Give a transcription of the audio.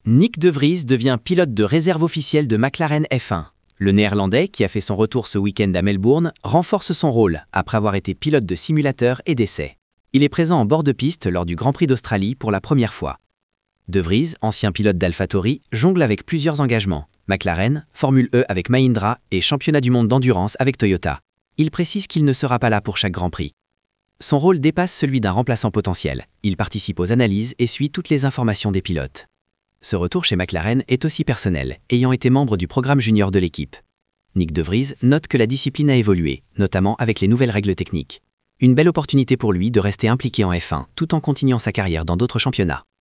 Nyck de Vries devient pilote de réserve officiel de McLaren F1. Le Néerlandais, qui a fait son retour ce week-end à Melbourne, renforce son rôle après avoir été pilote de simulateur et d'essai. Il est présent en bord de piste lors du Grand Prix d'Australie pour la première fois. De Vries, ancien pilote d'AlphaTauri, jongle avec plusieurs engagements. McLaren, Formule E avec Mahindra et Championnat du monde d'endurance avec Toyota. Il précise qu'il ne sera pas là pour chaque Grand Prix. Son rôle dépasse celui d'un remplaçant potentiel. Il participe aux analyses et suit toutes les informations des pilotes. Ce retour chez McLaren est aussi personnel, ayant été membre du programme junior de l'équipe. Nyck de Vries note que la discipline a évolué, notamment avec les nouvelles règles techniques. Une belle opportunité pour lui de rester impliqué en F1 tout en continuant sa carrière dans d'autres championnats.